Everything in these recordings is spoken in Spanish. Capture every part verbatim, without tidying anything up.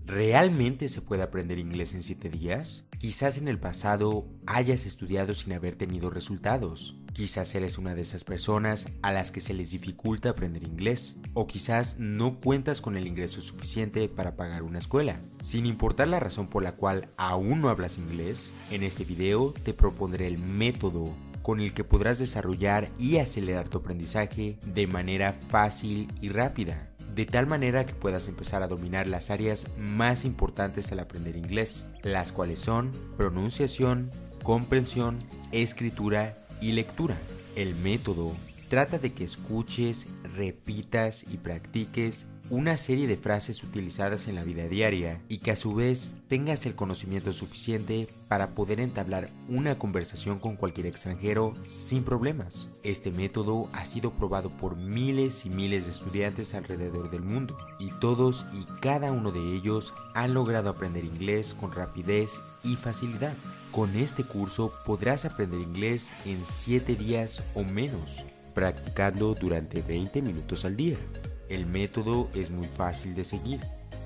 ¿Realmente se puede aprender inglés en siete días? Quizás en el pasado hayas estudiado sin haber tenido resultados. Quizás eres una de esas personas a las que se les dificulta aprender inglés. O quizás no cuentas con el ingreso suficiente para pagar una escuela. Sin importar la razón por la cual aún no hablas inglés, en este video te propondré el método con el que podrás desarrollar y acelerar tu aprendizaje de manera fácil y rápida, de tal manera que puedas empezar a dominar las áreas más importantes al aprender inglés, las cuales son pronunciación, comprensión, escritura y lectura. El método trata de que escuches, repitas y practiques una serie de frases utilizadas en la vida diaria y que a su vez tengas el conocimiento suficiente para poder entablar una conversación con cualquier extranjero sin problemas. Este método ha sido probado por miles y miles de estudiantes alrededor del mundo y todos y cada uno de ellos han logrado aprender inglés con rapidez y facilidad. Con este curso podrás aprender inglés en siete días o menos, practicando durante veinte minutos al día. El método es muy fácil de seguir.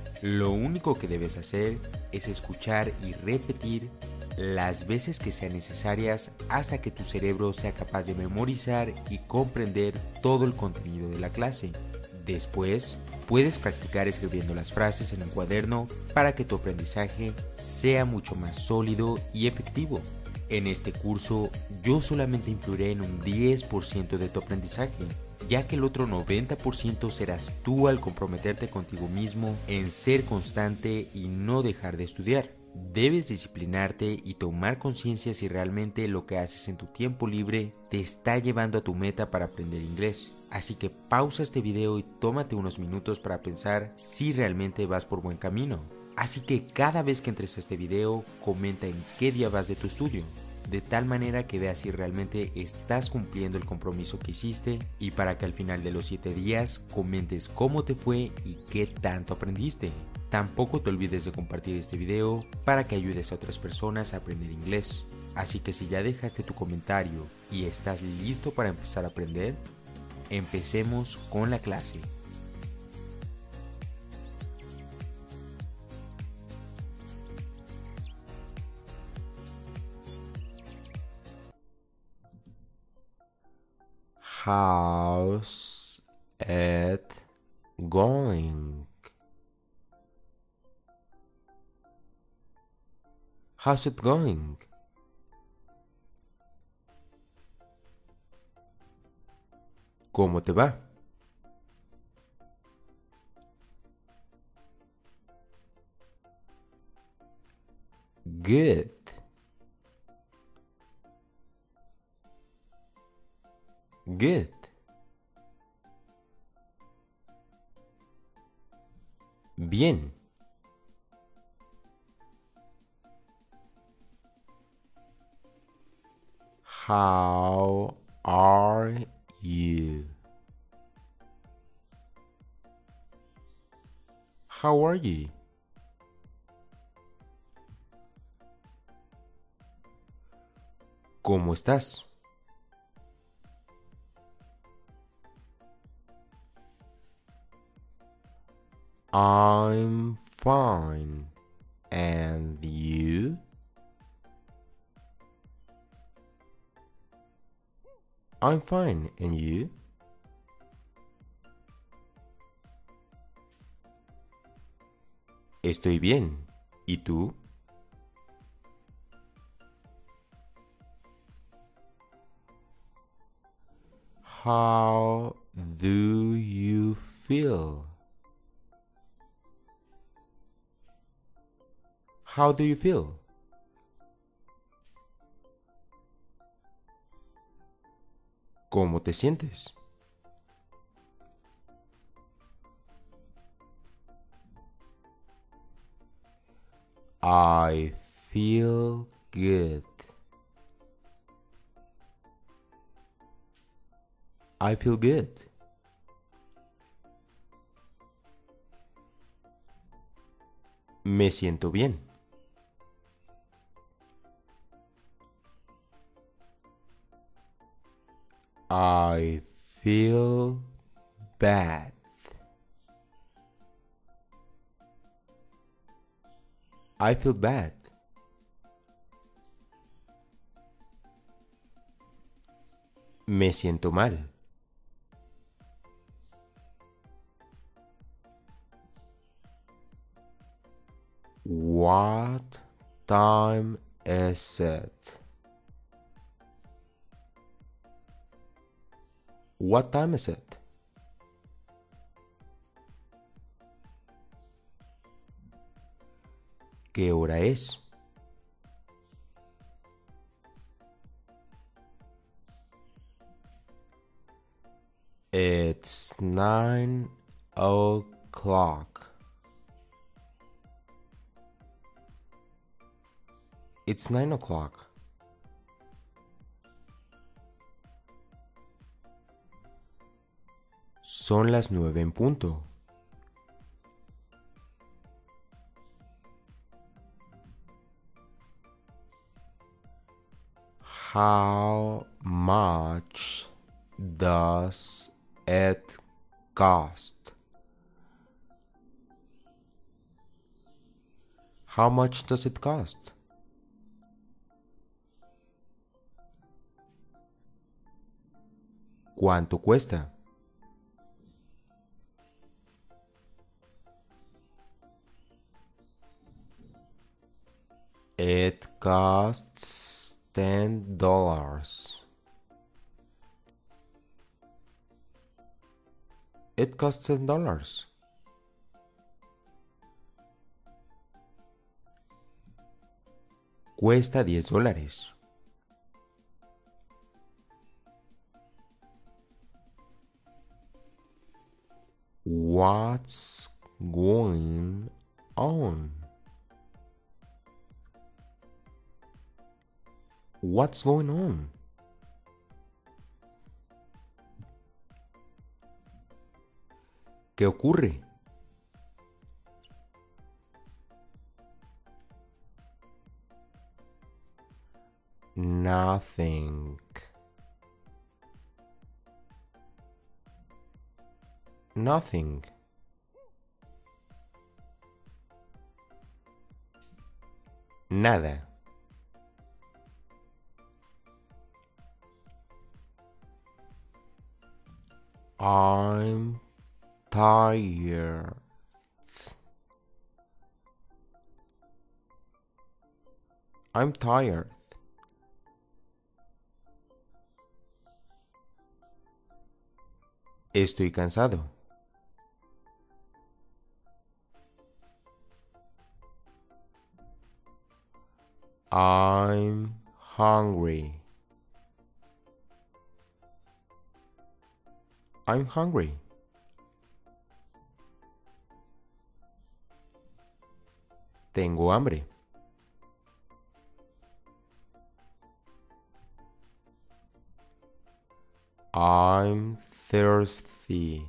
Lo único que debes hacer es escuchar y repetir las veces que sean necesarias hasta que tu cerebro sea capaz de memorizar y comprender todo el contenido de la clase. Después, puedes practicar escribiendo las frases en un cuaderno para que tu aprendizaje sea mucho más sólido y efectivo. En este curso, yo solamente influiré en un diez por ciento de tu aprendizaje, ya que el otro noventa por ciento serás tú al comprometerte contigo mismo en ser constante y no dejar de estudiar. Debes disciplinarte y tomar conciencia si realmente lo que haces en tu tiempo libre te está llevando a tu meta para aprender inglés. Así que pausa este video y tómate unos minutos para pensar si realmente vas por buen camino. Así que cada vez que entres a este video, comenta en qué día vas de tu estudio, de tal manera que veas si realmente estás cumpliendo el compromiso que hiciste y para que al final de los siete días comentes cómo te fue y qué tanto aprendiste. Tampoco te olvides de compartir este video para que ayudes a otras personas a aprender inglés. Así que si ya dejaste tu comentario y estás listo para empezar a aprender, empecemos con la clase. How's it going? How's it going? ¿Cómo te va? Good. Good. Bien. How are you? How are you? ¿Cómo estás? I'm fine. And you? I'm fine. And you? Estoy bien. ¿Y tú? How do you feel? How do you feel? ¿Cómo te sientes? I feel good. I feel good. Me siento bien. I feel bad. I feel bad. Me siento mal. What time is it? What time is it? ¿Qué hora es? It's nine o'clock. It's nine o'clock. Son las nueve en punto. How much does it cost? How much does it cost? ¿Cuánto cuesta? It costs ten dollars. It costs ten dollars. Cuesta diez dólares. What's going on? What's going on? ¿Qué ocurre? Nothing. Nothing. Nada. I'm tired. I'm tired. Estoy cansado. I'm hungry. I'm hungry. Tengo hambre. I'm thirsty.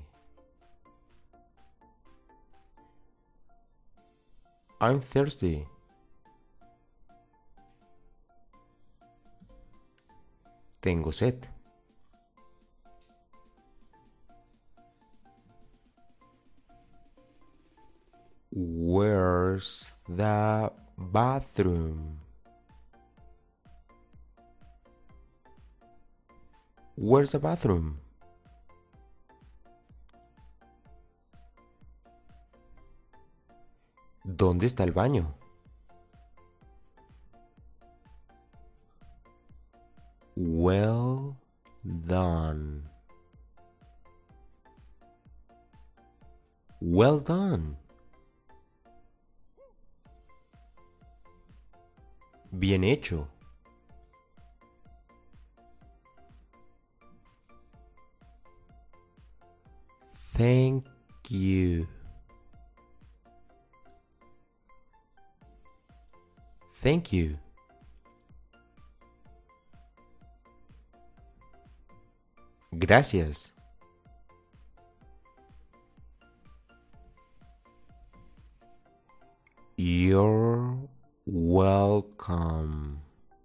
I'm thirsty. Tengo sed. Where's the bathroom? Where's the bathroom? ¿Dónde está el baño? Well done. Well done. Bien hecho. Thank you. Thank you. Gracias. You're welcome.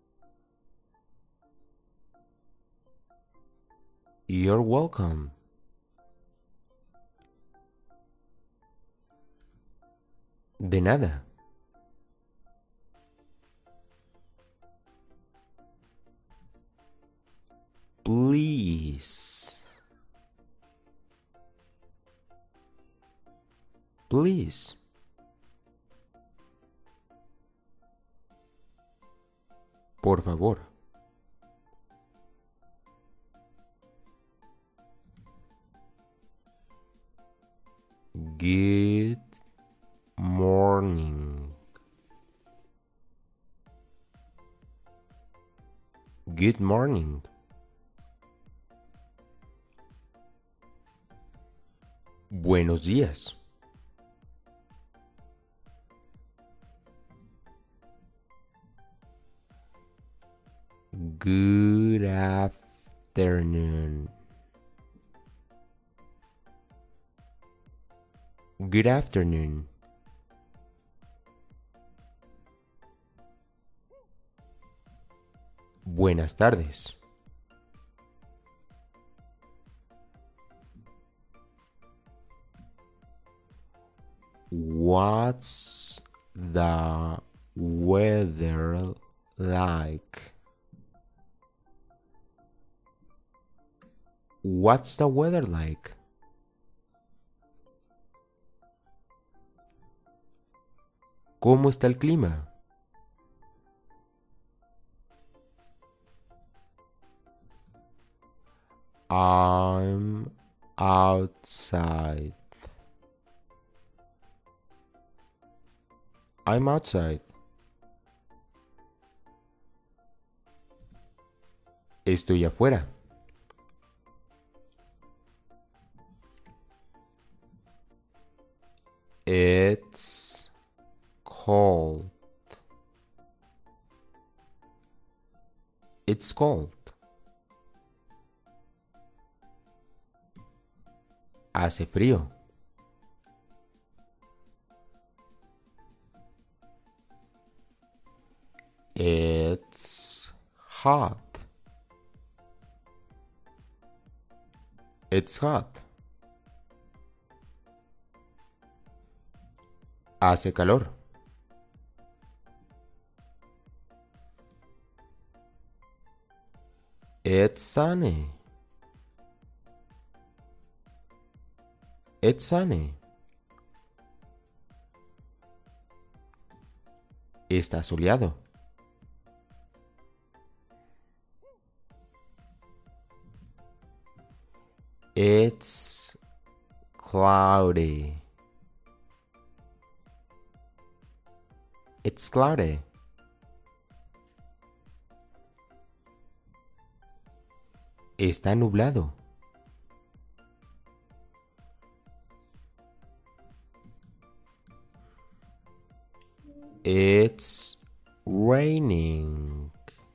You're welcome. De nada. Please. Please. Por favor. Good morning. Good morning. Buenos días. Good afternoon. Good afternoon. Buenas tardes. What's the weather like? What's the weather like? ¿Cómo está el clima? I'm outside. I'm outside. Estoy afuera. It's cold. It's cold. Hace frío. It's hot. It's hot. Hace calor. It's sunny. It's sunny. Está soleado. It's cloudy. It's cloudy. Está nublado. It's raining.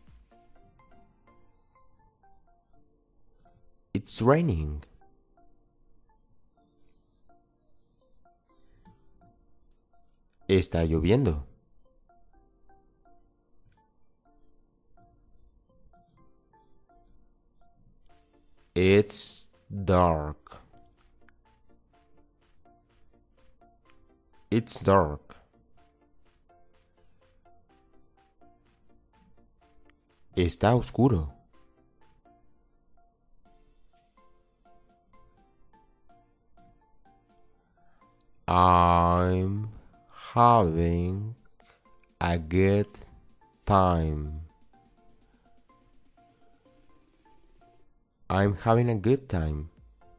It's raining. Está lloviendo. It's dark. It's dark. Está oscuro. I'm having a good time. I'm having a good time.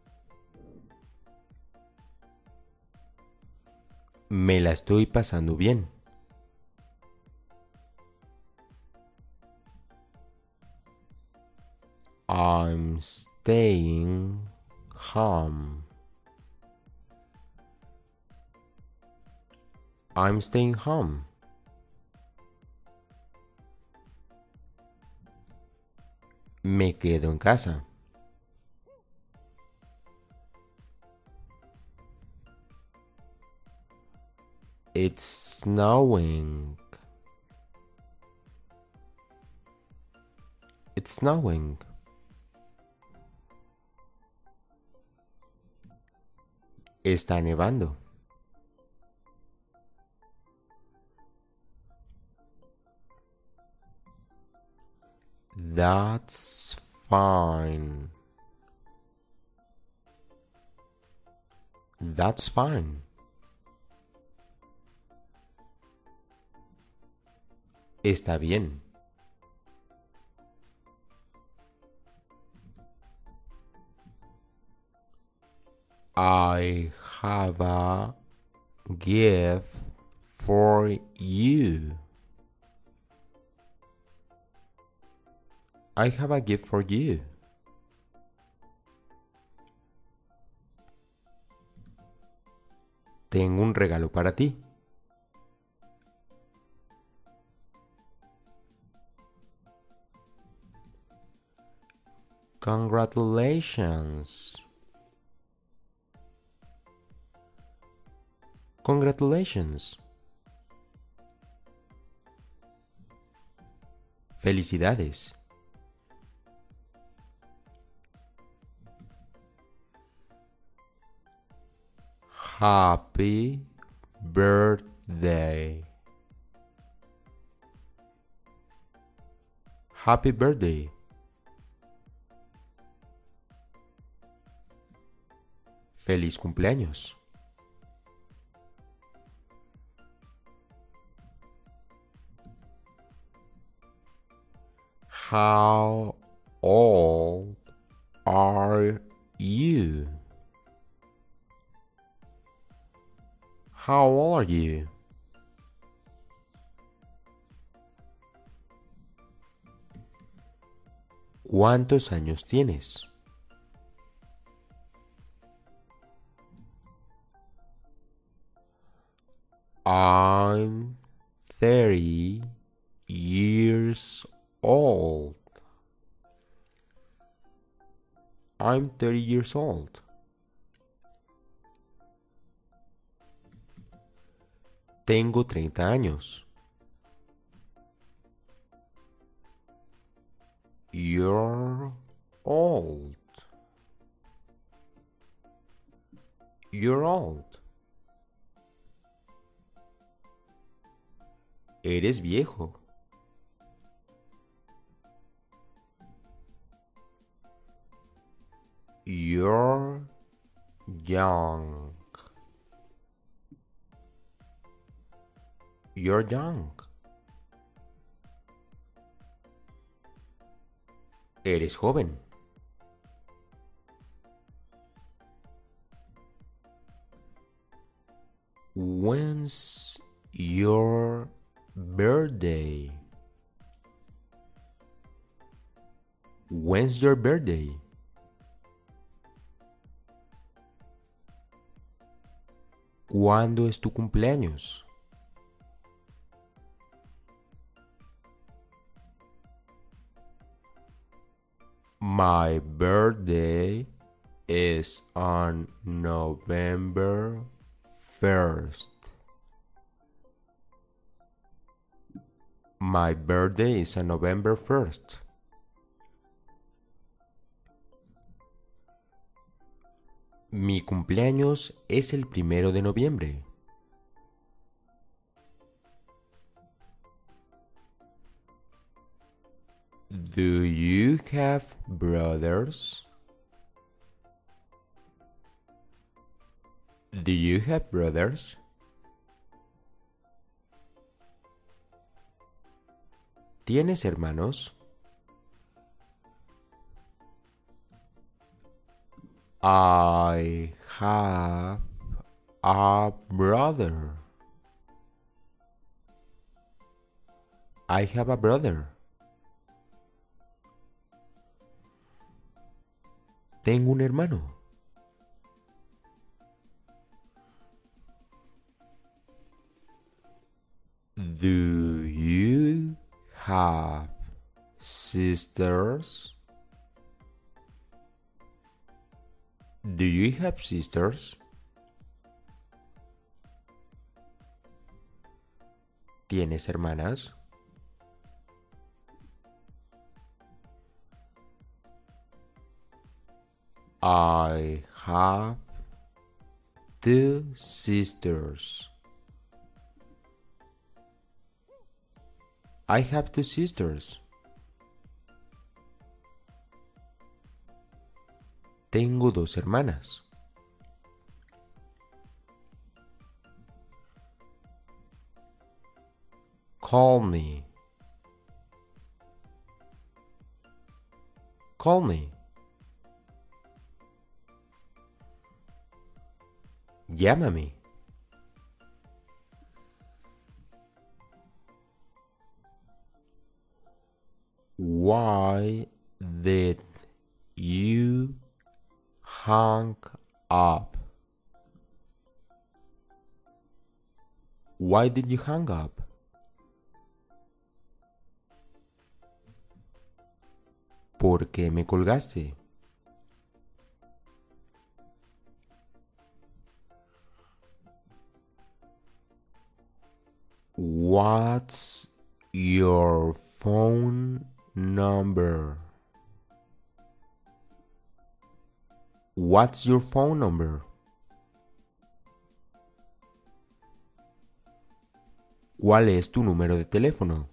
Me la estoy pasando bien. I'm staying home. I'm staying home. Me quedo en casa. It's snowing. It's snowing. Está nevando. That's Fine. That's fine. Está bien. I have a gift for you. I have a gift for you. Tengo un regalo para ti. Congratulations. Congratulations. Felicidades. Happy birthday. Happy birthday. Feliz cumpleaños. How old are you? How old are you? ¿Cuántos años tienes? I'm thirty years old. I'm thirty years old. Tengo treinta años. You're old. You're old. Eres viejo. You're young. You're young. Eres joven. When's your birthday? When's your birthday? ¿Cuándo es tu cumpleaños? My birthday is on November first. My birthday is on November first. Mi cumpleaños es el primero de noviembre. Do you have brothers? Do you have brothers? ¿Tienes hermanos? I have a brother. I have a brother. Tengo un hermano. Do you have sisters? Do you have sisters? ¿Tienes hermanas? I have two sisters. I have two sisters. Tengo dos hermanas. Call me. Call me. Llámame. Why did you hang up? Why did you hang up? ¿Por qué me colgaste? What's your phone number? What's your phone number? ¿Cuál es tu número de teléfono?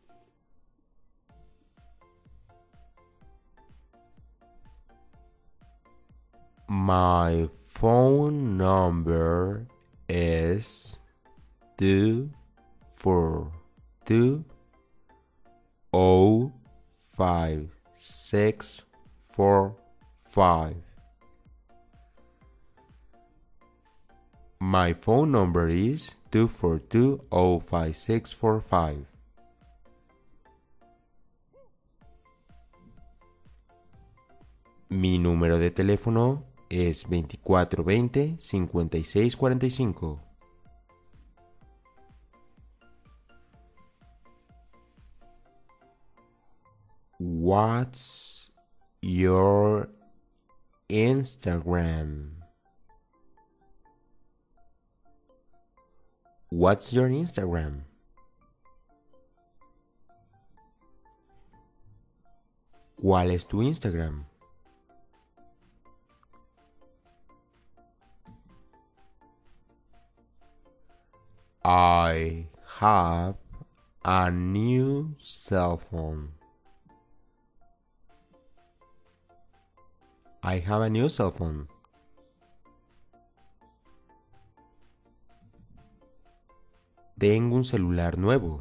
My phone number is two four two oh five six four five. My phone number is two four two oh five six four five. Mi número de teléfono es veinticuatro veinte cincuenta y seis cuarenta y cinco. What's your Instagram? What's your Instagram? ¿Cuál es tu Instagram? I have a new cell phone. I have a new cell phone. Tengo un celular nuevo.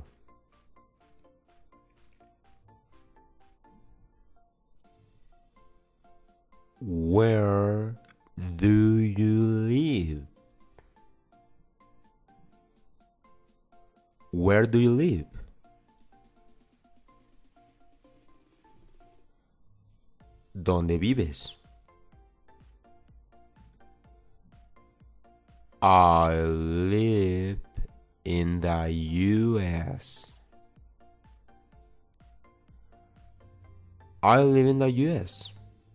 Where do you live? Where do you live? ¿Dónde vives? I live in the U S. I live in the U S.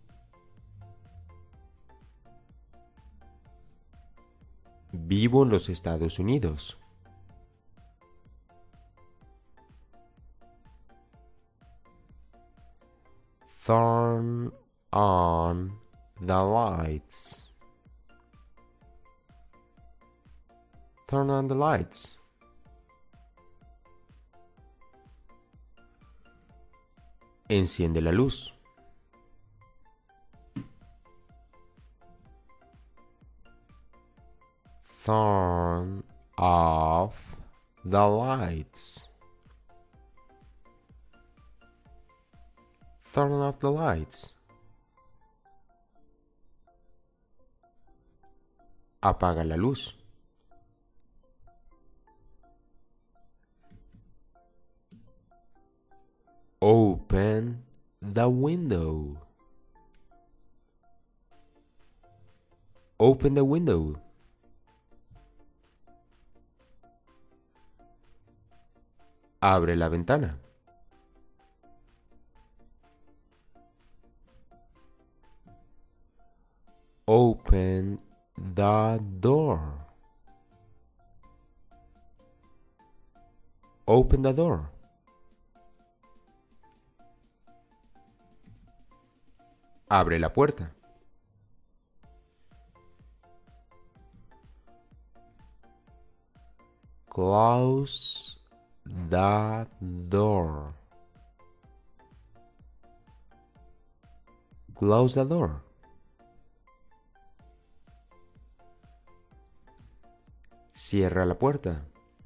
Vivo en los Estados Unidos. Turn on the lights. Turn on the lights. Enciende la luz. Turn off the lights. Turn off the lights. Apaga la luz. Open the window. Open the window. Abre la ventana. Open the door. Open the door. Abre la puerta. Close the door. Close the door. Cierra la puerta.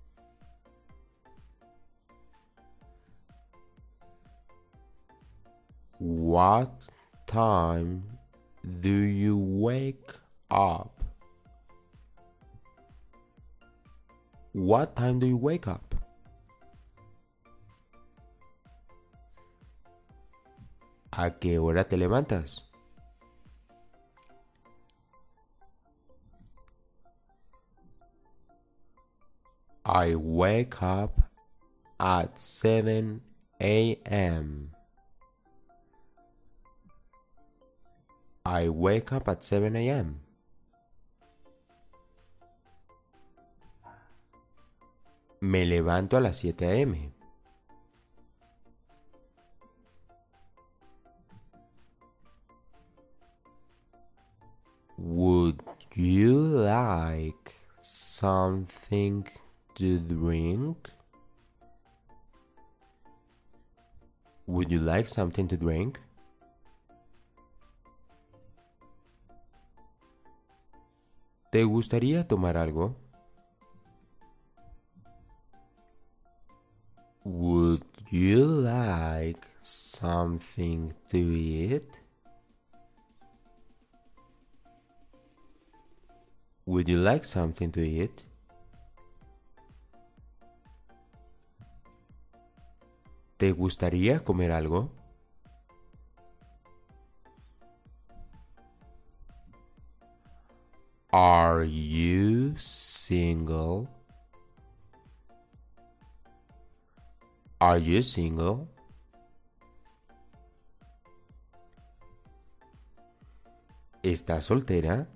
What time do you wake up? What time do you wake up? ¿A qué hora te levantas? I wake up at seven a m I wake up at seven a m Me levanto a las siete a m Would you like something to drink? Would you like something to drink? ¿Te gustaría tomar algo? Would you like something to eat? Would you like something to eat? ¿Te gustaría comer algo? Are you single? Are you single? ¿Estás soltera?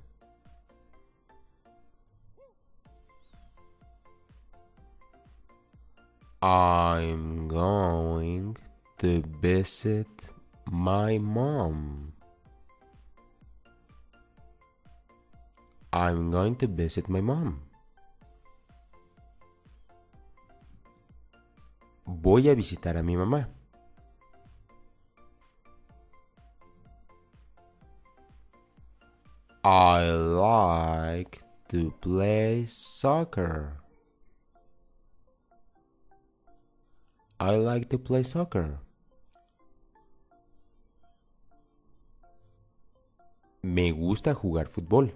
I'm going to visit my mom. I'm going to visit my mom. Voy a visitar a mi mamá. I like to play soccer. I like to play soccer. Me gusta jugar fútbol.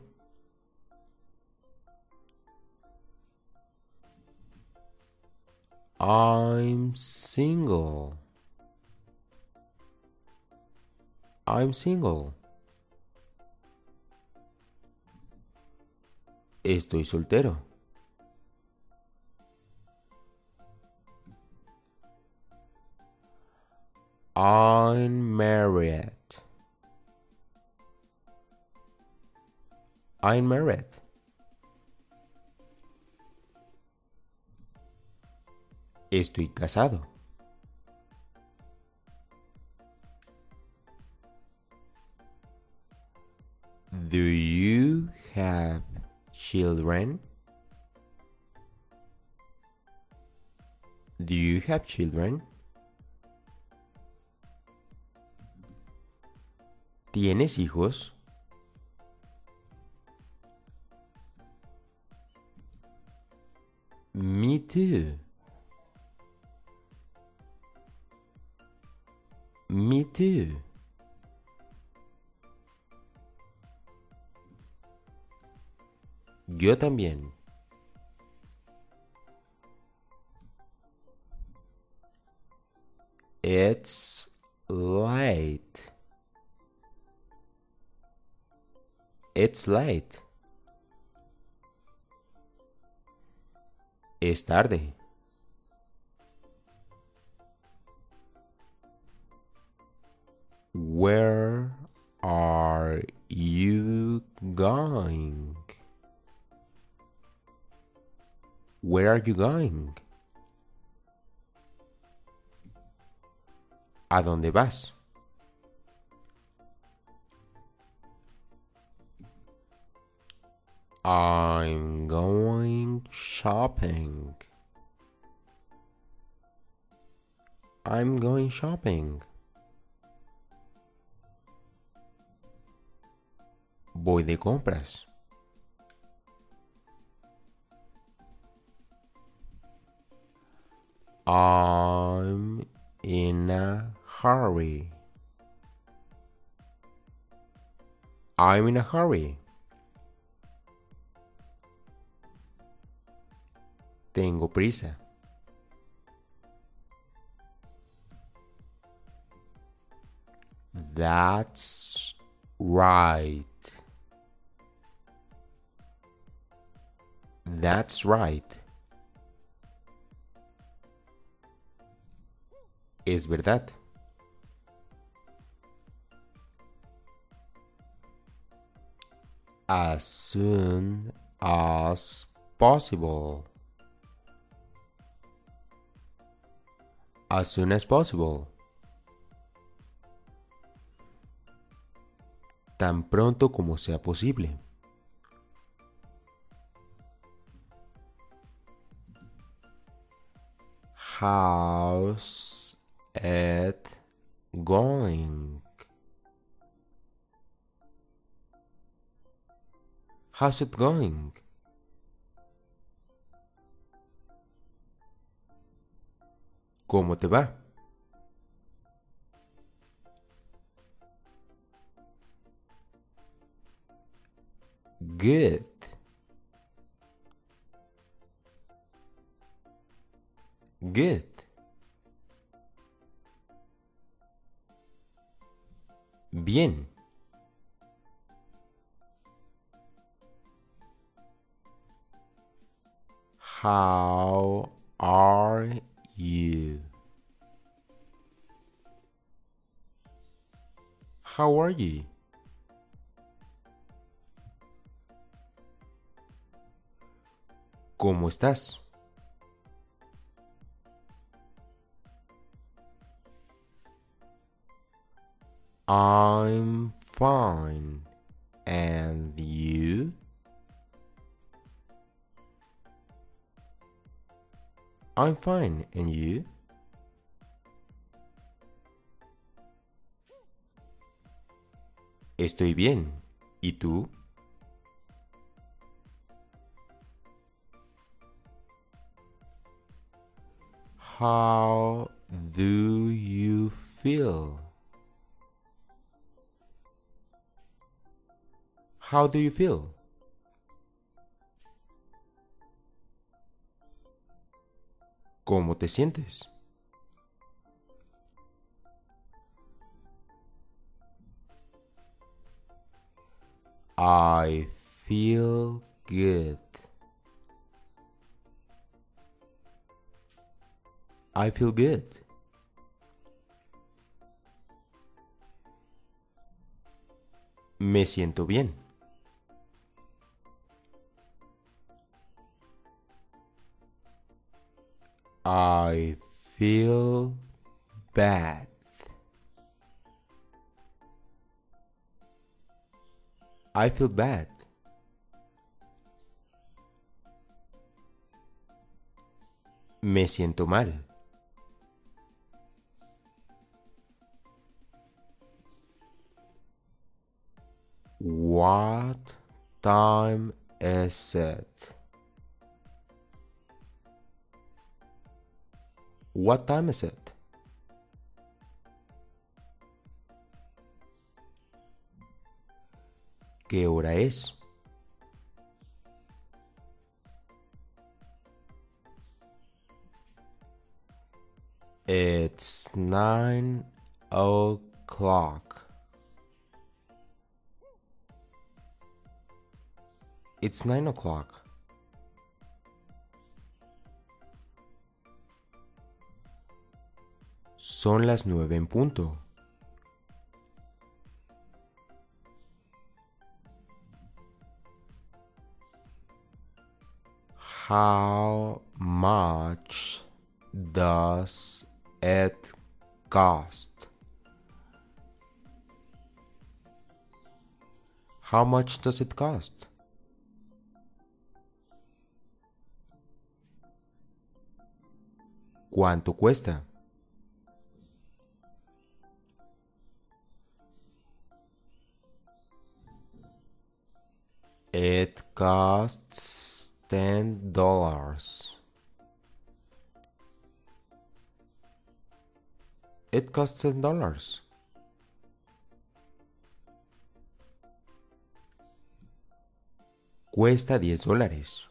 I'm single. I'm single. Estoy soltero. I'm married. I'm married. Estoy casado. Do you have children? Do you have children? ¿Tienes hijos? Me too. Me too. Yo también. It's late. It's late. Es tarde. Where are you going? Where are you going? ¿A dónde vas? I'm going shopping. I'm going shopping. Voy de compras. I'm in a hurry. I'm in a hurry. Tengo prisa. That's right. That's right. Es verdad. As soon as possible. As soon as possible. Tan pronto como sea posible. How's it going? How's it going? ¿Cómo te va? Good. Good. Bien. How are you? How are you? ¿Cómo estás? I'm fine. And you? I'm fine. And you? Estoy bien. ¿Y tú? How do you feel? How do you feel? ¿Cómo te sientes? I feel good. I feel good. Me siento bien. I feel bad. I feel bad. Me siento mal. What time is it? What time is it? ¿Qué hora es? It's nine o'clock. It's nine o'clock. Son las nueve en punto. How much does it cost? How much does it cost? ¿Cuánto cuesta? It costs ten dollars. It costs ten dollars. Cuesta diez dólares.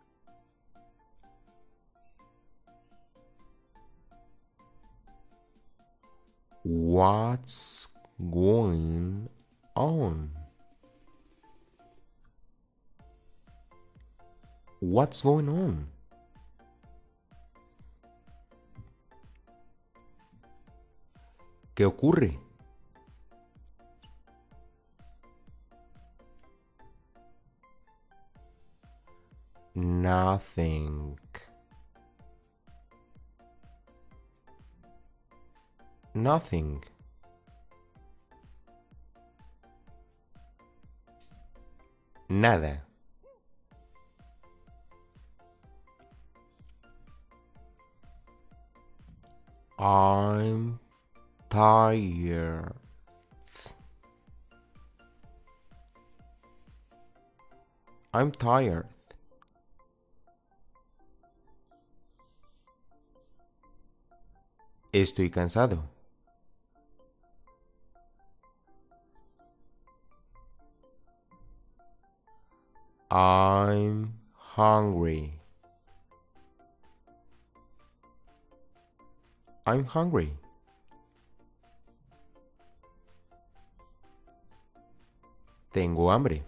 What's going on? What's going on? ¿Qué ocurre? Nothing. Nothing. Nada. I'm tired. I'm tired. Estoy cansado. I'm hungry. I'm hungry. Tengo hambre.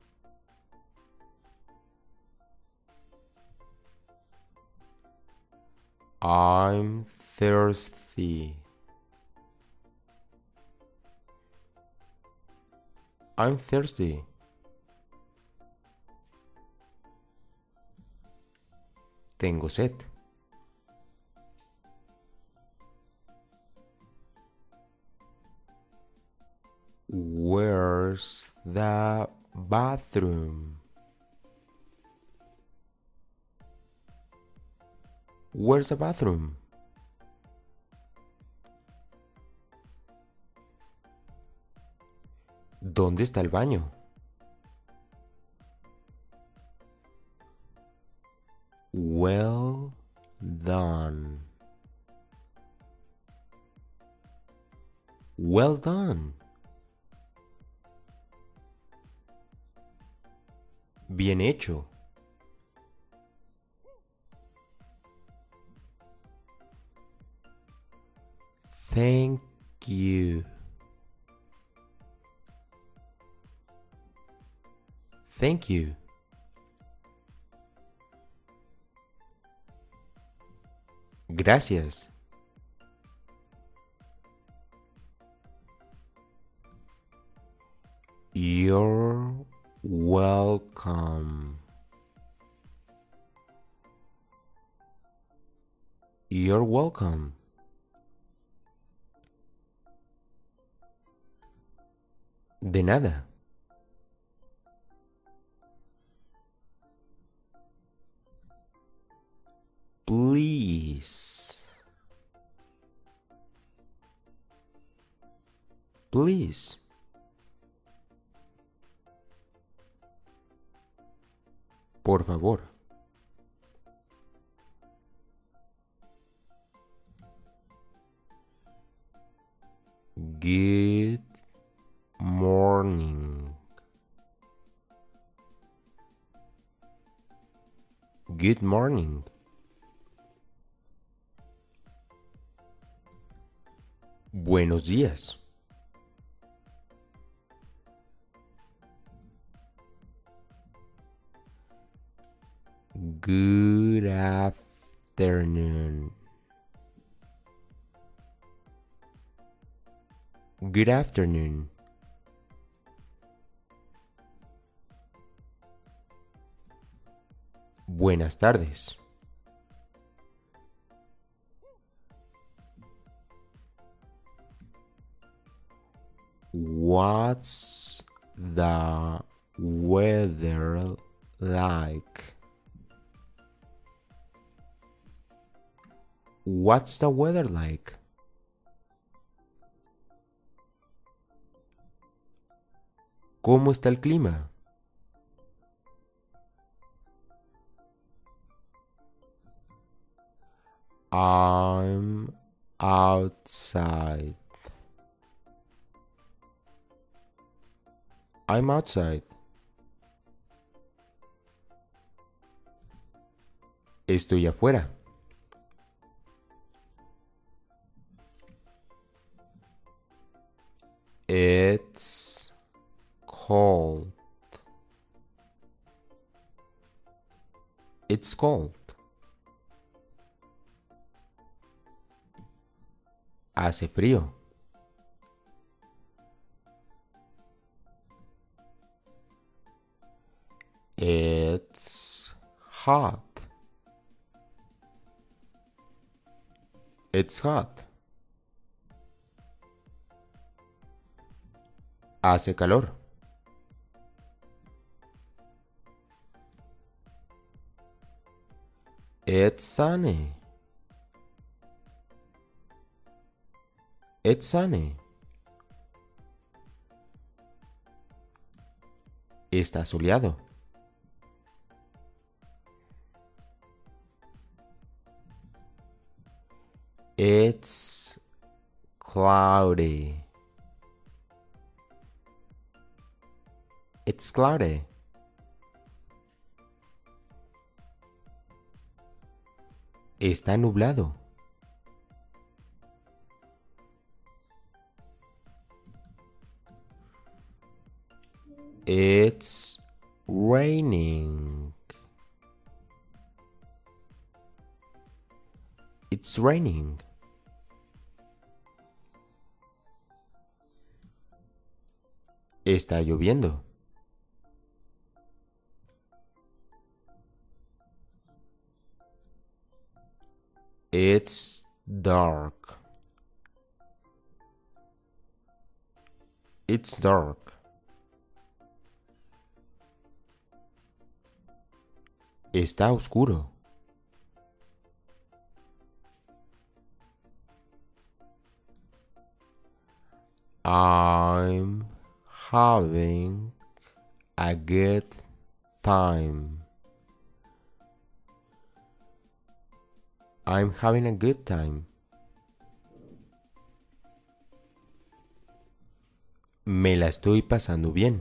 I'm thirsty. I'm thirsty. Tengo sed. Where's the bathroom? Where's the bathroom? ¿Dónde está el baño? Well done. Well done. Bien hecho. Thank you. Thank you. Gracias. You're welcome. You're welcome. De nada. Please. Please. Por favor. Good morning. Good morning. Buenos días. Good afternoon. Good afternoon. Buenas tardes. What's the weather like? What's the weather like? ¿Cómo está el clima? I'm Outside. I'm outside. Estoy afuera. It's cold. It's cold. Hace frío. It's hot. It's hot. Hace calor. It's sunny. It's sunny. Está soleado. It's cloudy. It's cloudy. Está nublado. It's raining. It's raining. Está lloviendo. It's dark. It's dark. Está oscuro. I'm having a good time. I'm having a good time. Me la estoy pasando bien.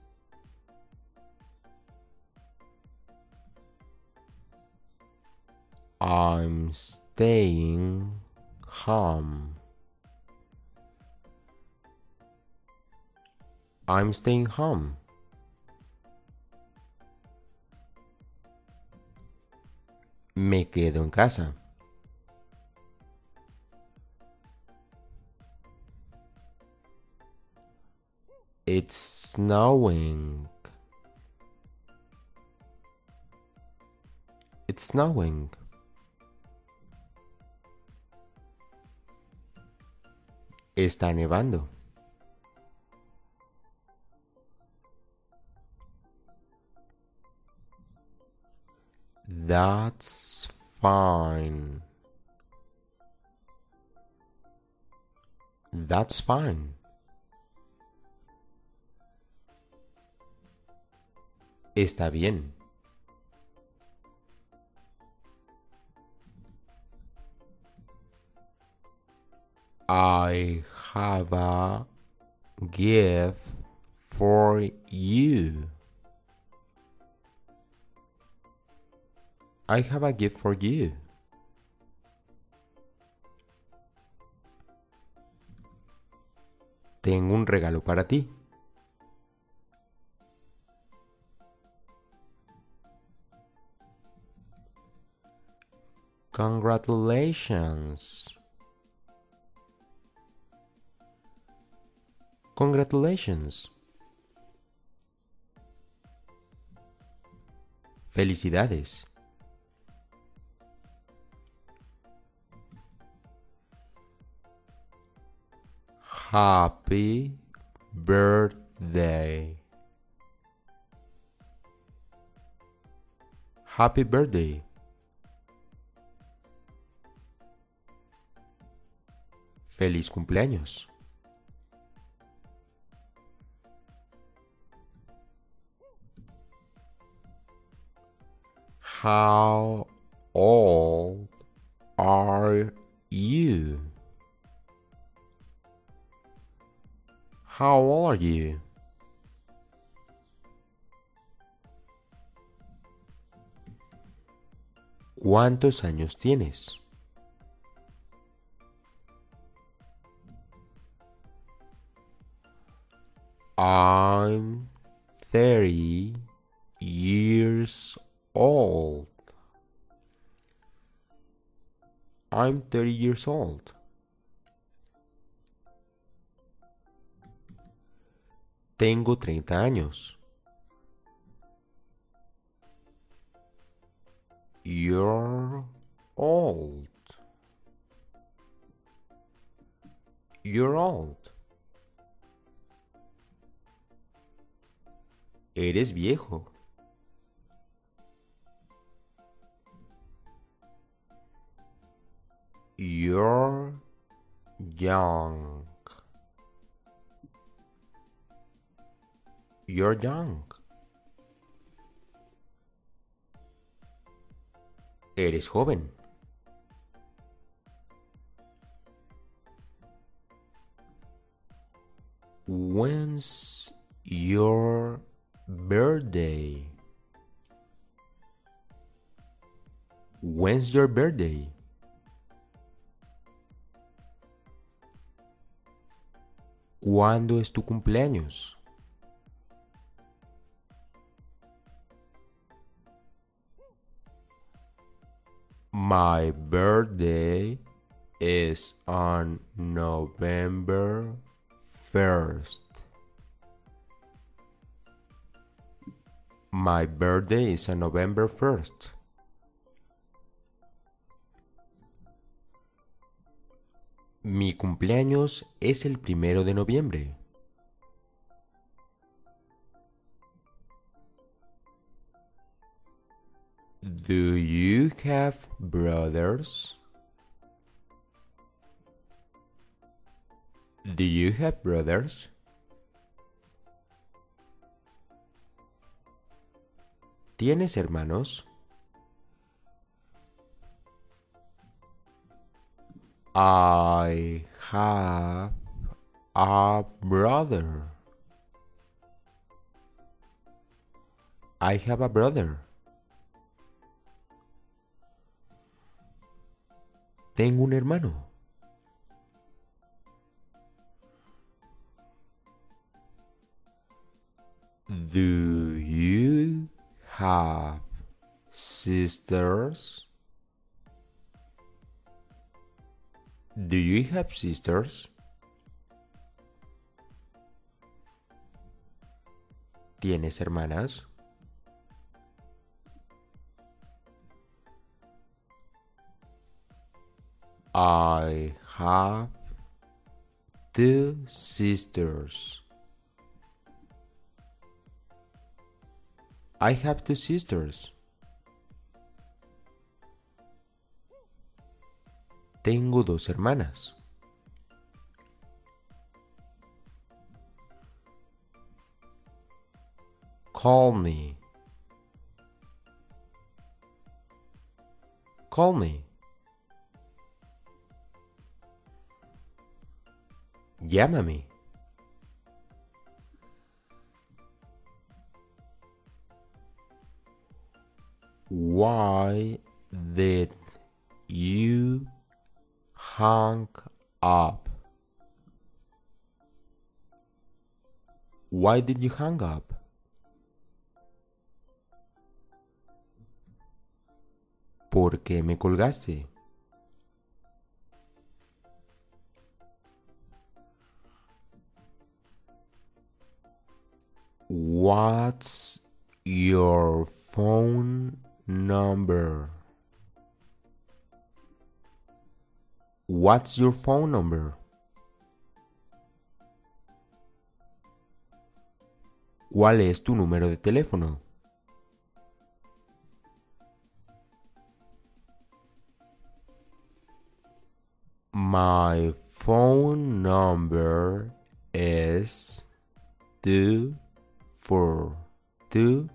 I'm staying home. I'm staying home. Me quedo en casa. It's snowing. It's snowing. Está nevando. That's fine. That's fine. Está bien. I have a gift for you. I have a gift for you. Tengo un regalo para ti. Congratulations. Congratulations. Felicidades. Happy birthday. Happy birthday. Feliz cumpleaños. How old are you? How old are you? ¿Cuántos años tienes? I'm thirty years old. I'm thirty years old. Tengo treinta años. You're old. You're old. Eres viejo. You're young. You're young. Eres joven. When's your birthday? When's your birthday? ¿Cuándo es tu cumpleaños? My birthday is on November first. My birthday is on November first. Mi cumpleaños es el primero de noviembre. Do you have brothers? Do you have brothers? ¿Tienes hermanos? I have a brother. I have a brother. Tengo un hermano. Do you have sisters? Do you have sisters? ¿Tienes hermanas? I have two sisters. I have two sisters. Tengo dos hermanas. Call me. Call me. Llámame. Why did you hang up? Why did you hang up? ¿Por qué me colgaste? What's your phone number? What's your phone number? ¿Cuál es tu número de teléfono? My phone number is two four two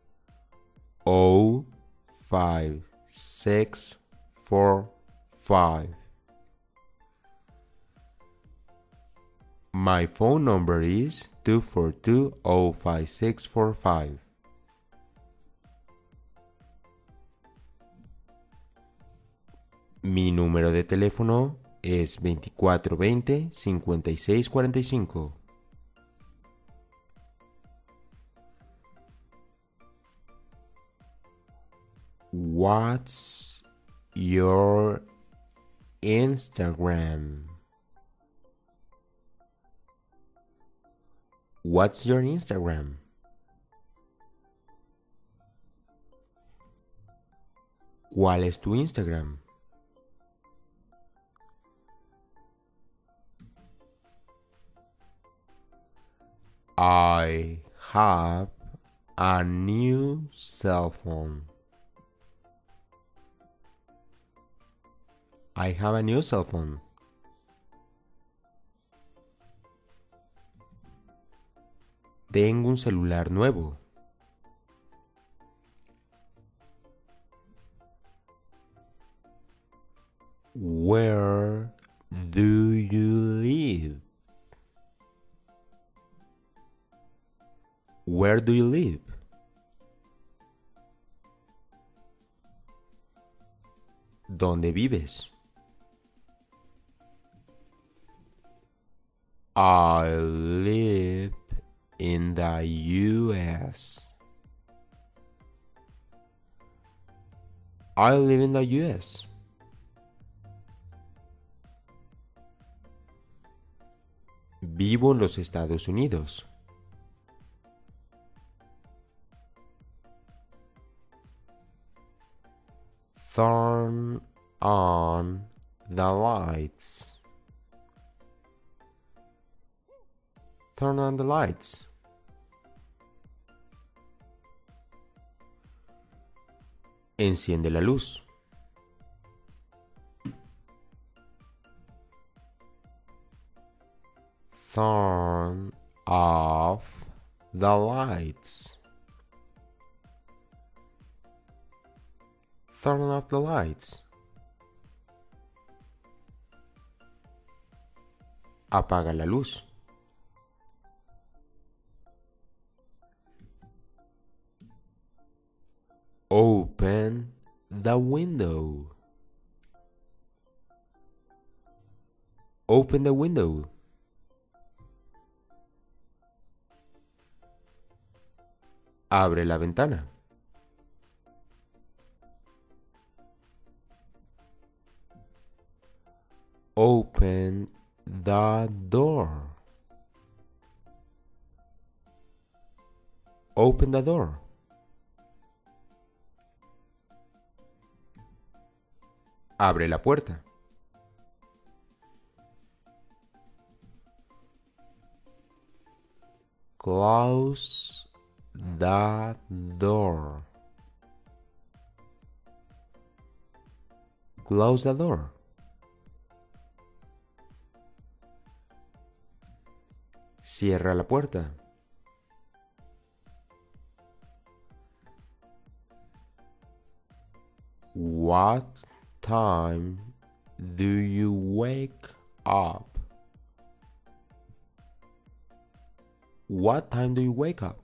oh five six four five. My phone number is two four two, zero five six four five. Mi número de teléfono es veinticuatro veinte, cincuenta y seis cuarenta y cinco. What's your Instagram? What's your Instagram? ¿Cuál es tu Instagram? I have a new cell phone. I have a new cell phone. Tengo un celular nuevo. Where do you live? Where do you live? ¿Dónde vives? I live in the U S. I live in the U S. Vivo en los Estados Unidos. Turn on the lights. Turn on the lights. Enciende la luz. Turn off the lights. Turn off the lights. Apaga la luz. Open the window. Open the window. Abre la ventana. Open the door. Open the door. Abre la puerta. Close the door. Close the door. Cierra la puerta. What time do you wake up? What time do you wake up?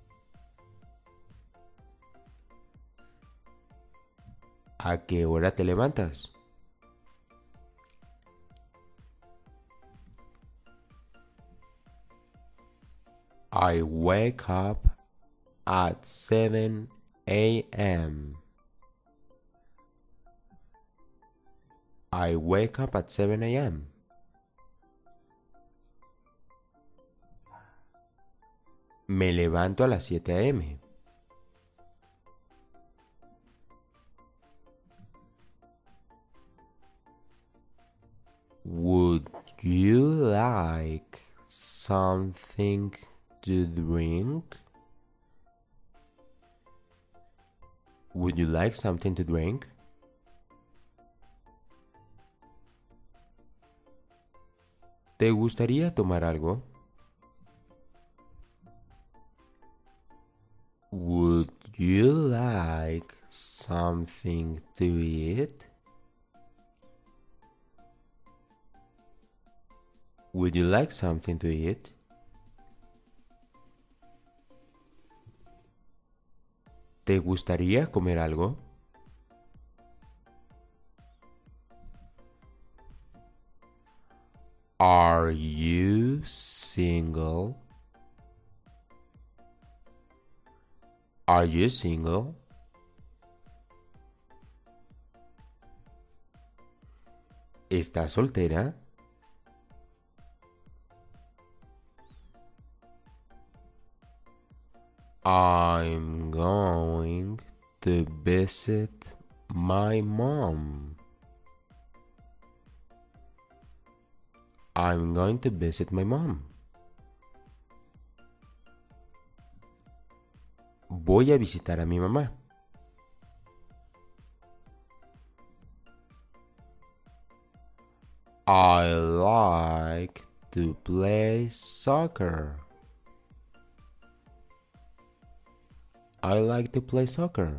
¿A qué hora te levantas? I wake up at seven a m I wake up at seven a m Me levanto a las siete a m Would you like something to drink? Would you like something to drink? ¿Te gustaría tomar algo? Would you like something to eat? Would you like something to eat? ¿Te gustaría comer algo? Are you single? Are you single? ¿Estás soltera? I'm going to visit my mom. I'm going to visit my mom. Voy a visitar a mi mamá. I like to play soccer. I like to play soccer.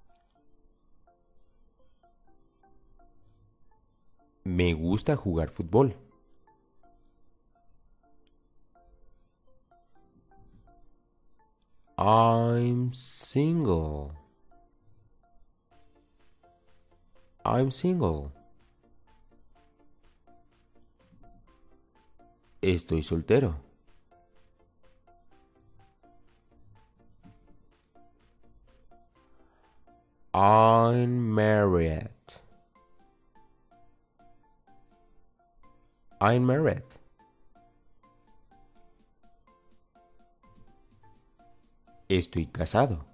Me gusta jugar fútbol. I'm single. I'm single. Estoy soltero. I'm married. I'm married. Estoy casado.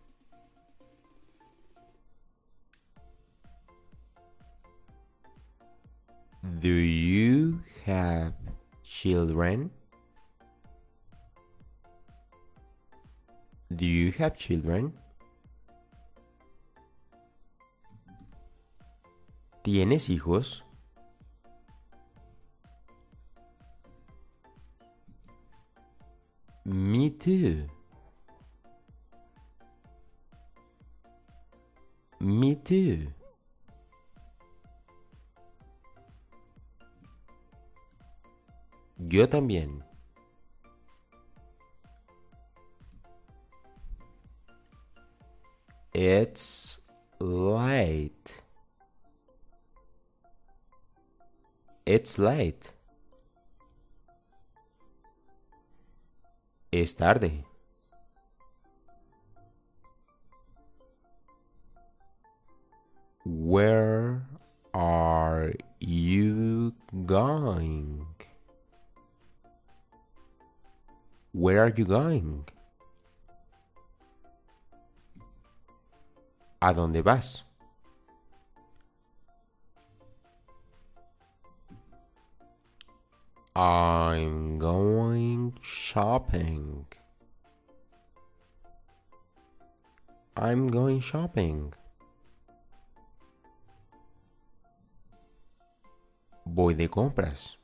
Do you have children? Do you have children? ¿Tienes hijos? Me too. Me too. Yo también. It's late. It's late. Es tarde. Where are you going? Where are you going? ¿A dónde vas? I'm going shopping. I'm going shopping. Voy de compras.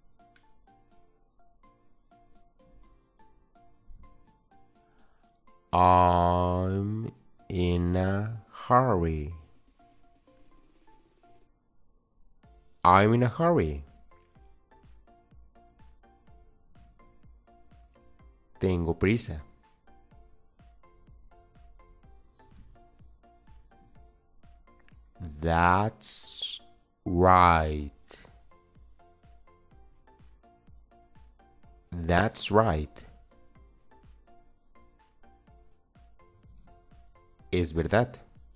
I'm in a hurry. I'm in a hurry. Tengo prisa. That's right. That's right. Es verdad.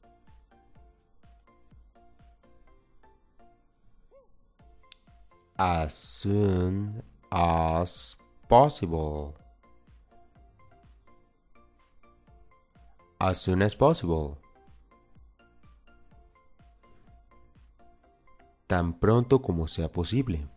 As soon as possible. As soon as possible. Tan pronto como sea posible.